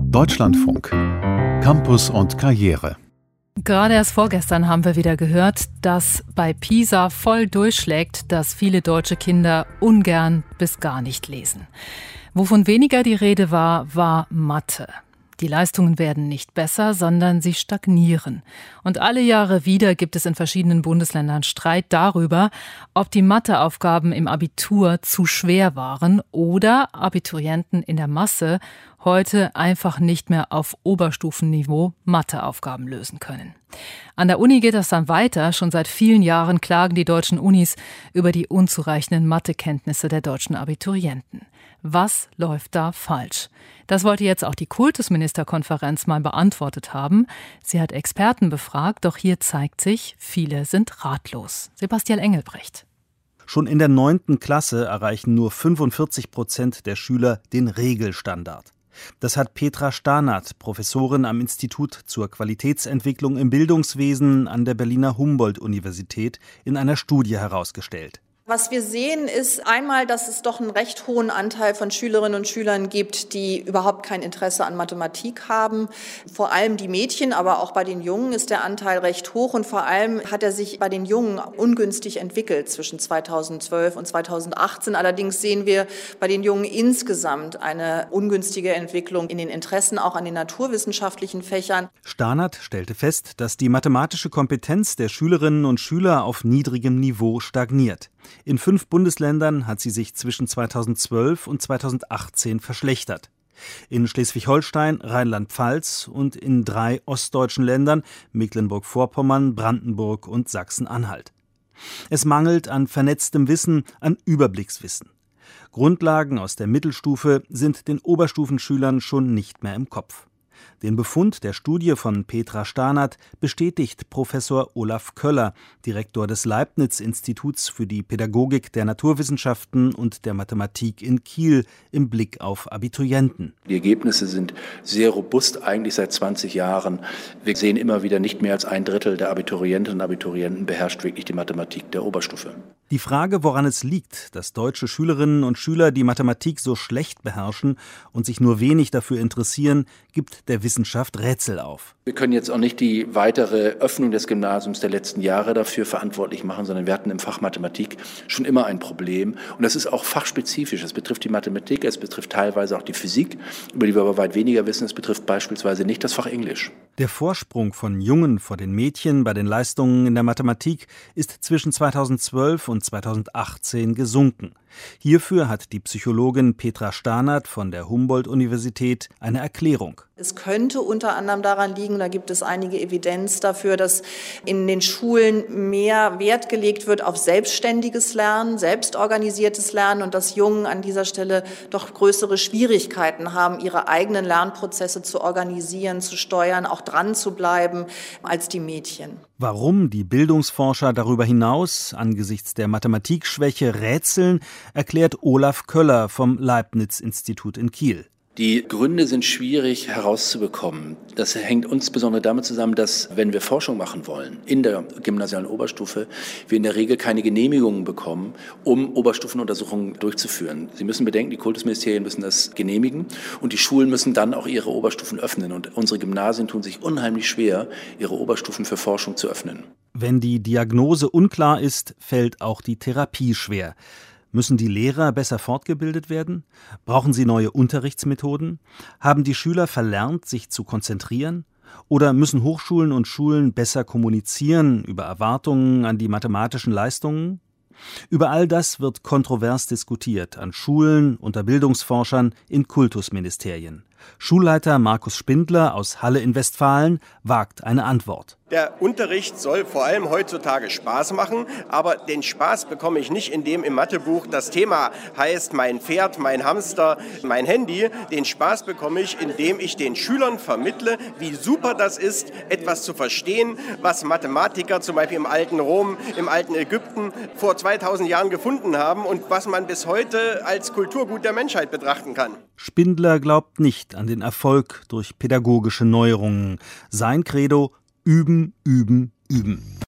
Deutschlandfunk. Campus und Karriere. Gerade erst vorgestern haben wir wieder gehört, dass bei PISA voll durchschlägt, dass viele deutsche Kinder ungern bis gar nicht lesen. Wovon weniger die Rede war, war Mathe. Die Leistungen werden nicht besser, sondern sie stagnieren. Und alle Jahre wieder gibt es in verschiedenen Bundesländern Streit darüber, ob die Matheaufgaben im Abitur zu schwer waren oder Abiturienten in der Masse heute einfach nicht mehr auf Oberstufenniveau Matheaufgaben lösen können. An der Uni geht das dann weiter. Schon seit vielen Jahren klagen die deutschen Unis über die unzureichenden Mathekenntnisse der deutschen Abiturienten. Was läuft da falsch? Das wollte jetzt auch die Kultusministerkonferenz mal beantwortet haben. Sie hat Experten befragt, doch hier zeigt sich, viele sind ratlos. Sebastian Engelbrecht. Schon in der 9. Klasse erreichen nur 45% der Schüler den Regelstandard. Das hat Petra Stanath, Professorin am Institut zur Qualitätsentwicklung im Bildungswesen an der Berliner Humboldt-Universität, in einer Studie herausgestellt. Was wir sehen, ist einmal, dass es doch einen recht hohen Anteil von Schülerinnen und Schülern gibt, die überhaupt kein Interesse an Mathematik haben. Vor allem die Mädchen, aber auch bei den Jungen ist der Anteil recht hoch. Und vor allem hat er sich bei den Jungen ungünstig entwickelt zwischen 2012 und 2018. Allerdings sehen wir bei den Jungen insgesamt eine ungünstige Entwicklung in den Interessen, auch an den naturwissenschaftlichen Fächern. Stanath stellte fest, dass die mathematische Kompetenz der Schülerinnen und Schüler auf niedrigem Niveau stagniert. In 5 Bundesländern hat sie sich zwischen 2012 und 2018 verschlechtert. In Schleswig-Holstein, Rheinland-Pfalz und in 3 ostdeutschen Ländern, Mecklenburg-Vorpommern, Brandenburg und Sachsen-Anhalt. Es mangelt an vernetztem Wissen, an Überblickswissen. Grundlagen aus der Mittelstufe sind den Oberstufenschülern schon nicht mehr im Kopf. Den Befund der Studie von Petra Stanath bestätigt Professor Olaf Köller, Direktor des Leibniz-Instituts für die Pädagogik der Naturwissenschaften und der Mathematik in Kiel, im Blick auf Abiturienten. Die Ergebnisse sind sehr robust, eigentlich seit 20 Jahren. Wir sehen immer wieder, nicht mehr als 1/3 der Abiturientinnen und Abiturienten beherrscht wirklich die Mathematik der Oberstufe. Die Frage, woran es liegt, dass deutsche Schülerinnen und Schüler die Mathematik so schlecht beherrschen und sich nur wenig dafür interessieren, gibt der Wissenschaft Rätsel auf. Wir können jetzt auch nicht die weitere Öffnung des Gymnasiums der letzten Jahre dafür verantwortlich machen, sondern wir hatten im Fach Mathematik schon immer ein Problem. Und das ist auch fachspezifisch. Es betrifft die Mathematik, es betrifft teilweise auch die Physik, über die wir aber weit weniger wissen. Es betrifft beispielsweise nicht das Fach Englisch. Der Vorsprung von Jungen vor den Mädchen bei den Leistungen in der Mathematik ist zwischen 2012 und 2018 gesunken. Hierfür hat die Psychologin Petra Stanath von der Humboldt-Universität eine Erklärung. Es könnte unter anderem daran liegen, da gibt es einige Evidenz dafür, dass in den Schulen mehr Wert gelegt wird auf selbstständiges Lernen, selbstorganisiertes Lernen und dass Jungen an dieser Stelle doch größere Schwierigkeiten haben, ihre eigenen Lernprozesse zu organisieren, zu steuern, auch dran zu bleiben als die Mädchen. Warum die Bildungsforscher darüber hinaus angesichts der Mathematikschwäche rätseln, erklärt Olaf Köller vom Leibniz-Institut in Kiel. Die Gründe sind schwierig herauszubekommen. Das hängt insbesondere damit zusammen, dass, wenn wir Forschung machen wollen in der gymnasialen Oberstufe, wir in der Regel keine Genehmigungen bekommen, um Oberstufenuntersuchungen durchzuführen. Sie müssen bedenken, die Kultusministerien müssen das genehmigen und die Schulen müssen dann auch ihre Oberstufen öffnen. Und unsere Gymnasien tun sich unheimlich schwer, ihre Oberstufen für Forschung zu öffnen. Wenn die Diagnose unklar ist, fällt auch die Therapie schwer. Müssen die Lehrer besser fortgebildet werden? Brauchen sie neue Unterrichtsmethoden? Haben die Schüler verlernt, sich zu konzentrieren? Oder müssen Hochschulen und Schulen besser kommunizieren über Erwartungen an die mathematischen Leistungen? Über all das wird kontrovers diskutiert an Schulen, unter Bildungsforschern, in Kultusministerien. Schulleiter Markus Spindler aus Halle in Westfalen wagt eine Antwort. Der Unterricht soll vor allem heutzutage Spaß machen, aber den Spaß bekomme ich nicht, indem im Mathebuch das Thema heißt mein Pferd, mein Hamster, mein Handy. Den Spaß bekomme ich, indem ich den Schülern vermittle, wie super das ist, etwas zu verstehen, was Mathematiker zum Beispiel im alten Rom, im alten Ägypten vor 2000 Jahren gefunden haben und was man bis heute als Kulturgut der Menschheit betrachten kann. Spindler glaubt nicht an den Erfolg durch pädagogische Neuerungen. Sein Credo: Üben, üben, üben.